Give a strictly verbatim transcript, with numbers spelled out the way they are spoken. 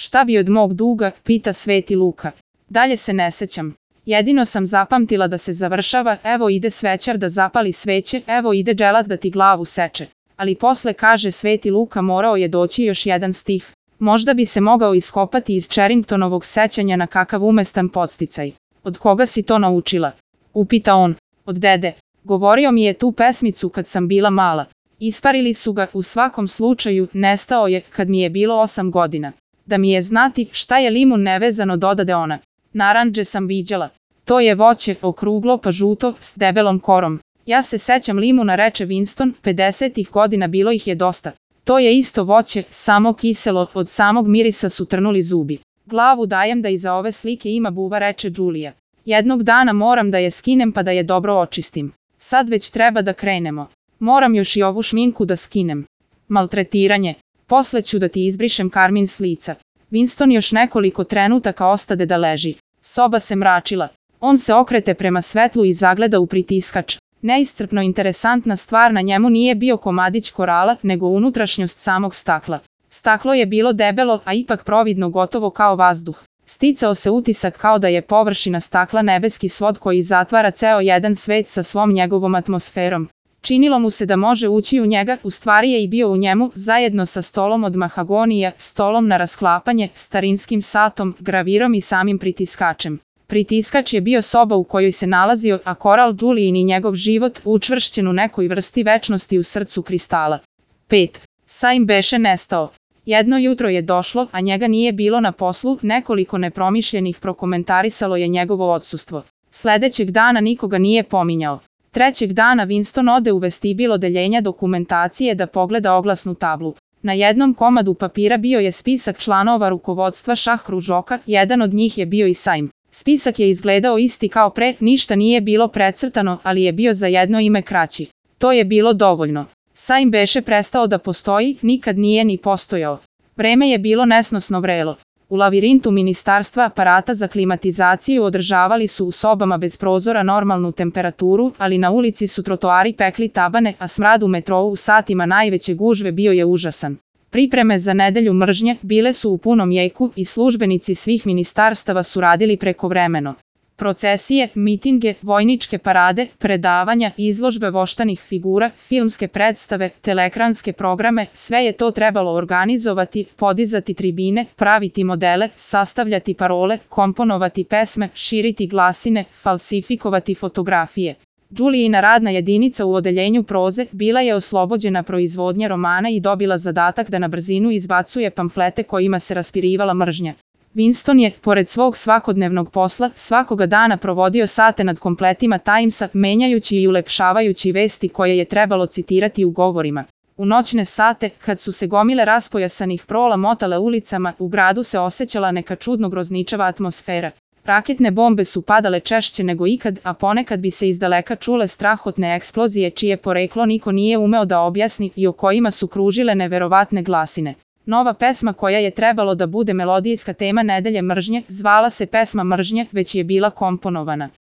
Šta bi od mog duga, pita Sveti Luka. Dalje se ne sećam. Jedino sam zapamtila da se završava, evo ide svećar da zapali sveće, evo ide dželat da ti glavu seče. Ali posle, kaže Sveti Luka, morao je doći još jedan stih. Možda bi se mogao iskopati iz Cheringtonovog sećanja na kakav umestan podsticaj. Od koga si to naučila? Upita on. Od dede. Govorio mi je tu pesmicu kad sam bila mala. Isparili su ga, u svakom slučaju, nestao je kad mi je bilo osam godina. Da mi je znati šta je limun nevezano, dodade ona. Narandže sam viđala. To je voće, okruglo pa žuto, s debelom korom. Ja se sećam limuna, reče Winston, pedesetih godina bilo ih je dosta. To je isto voće, samo kiselo, od samog mirisa su trnuli zubi. Glavu dajem da iza ove slike ima buva, reče Đulija. Jednog dana moram da je skinem pa da je dobro očistim. Sad već treba da krenemo. Moram još i ovu šminku da skinem. Maltretiranje. Posle ću da ti izbrišem karmin s lica. Winston još nekoliko trenutaka ostade da leži. Soba se mračila. On se okrete prema svetlu i zagleda u pritiskač. Neiscrpno interesantna stvar na njemu nije bio komadić korala, nego unutrašnjost samog stakla. Staklo je bilo debelo, a ipak providno, gotovo kao vazduh. Sticao se utisak kao da je površina stakla nebeski svod koji zatvara ceo jedan svet sa svom njegovom atmosferom. Činilo mu se da može ući u njega, u stvari je i bio u njemu, zajedno sa stolom od mahagonija, stolom na rasklapanje, starinskim satom, gravirom i samim pritiskačem. Pritiskač je bio soba u kojoj se nalazio, a koral Đulijin i njegov život, učvršćen u nekoj vrsti večnosti u srcu kristala. pet. Saim beše nestao. Jedno jutro je došlo, a njega nije bilo na poslu, nekoliko nepromišljenih prokomentarisalo je njegovo odsustvo. Sledećeg dana nikoga nije pominjao. Trećeg dana Winston ode u vestibil odeljenja dokumentacije da pogleda oglasnu tablu. Na jednom komadu papira bio je spisak članova rukovodstva šah kružoka, jedan od njih je bio i Saim. Spisak je izgledao isti kao pre, ništa nije bilo precrtano, ali je bio za jedno ime kraći. To je bilo dovoljno. Saim beše prestao da postoji, nikad nije ni postojao. Vreme je bilo nesnosno vrelo. U lavirintu ministarstva aparata za klimatizaciju održavali su u sobama bez prozora normalnu temperaturu, ali na ulici su trotoari pekli tabane, a smrad u metrou u satima najveće gužve bio je užasan. Pripreme za nedelju mržnje bile su u punom jeku i službenici svih ministarstava su radili prekovremeno. Procesije, mitinge, vojničke parade, predavanja, izložbe voštanih figura, filmske predstave, teleekranske programe, sve je to trebalo organizovati, podizati tribine, praviti modele, sastavljati parole, komponovati pesme, širiti glasine, falsifikovati fotografije. Đulijina radna jedinica u odeljenju proze bila je oslobođena proizvodnje romana i dobila zadatak da na brzinu izbacuje pamflete kojima se raspirivala mržnja. Winston je, pored svog svakodnevnog posla, svakoga dana provodio sate nad kompletima Timesa, menjajući i ulepšavajući vesti koje je trebalo citirati u govorima. U noćne sate, kad su se gomile raspojasanih prola motale ulicama, u gradu se osjećala neka čudno grozničava atmosfera. Raketne bombe su padale češće nego ikad, a ponekad bi se izdaleka čule strahotne eksplozije čije poreklo niko nije umeo da objasni i o kojima su kružile neverovatne glasine. Nova pesma koja je trebalo da bude melodijska tema nedelje mržnje, zvala se pesma mržnje, već je bila komponovana.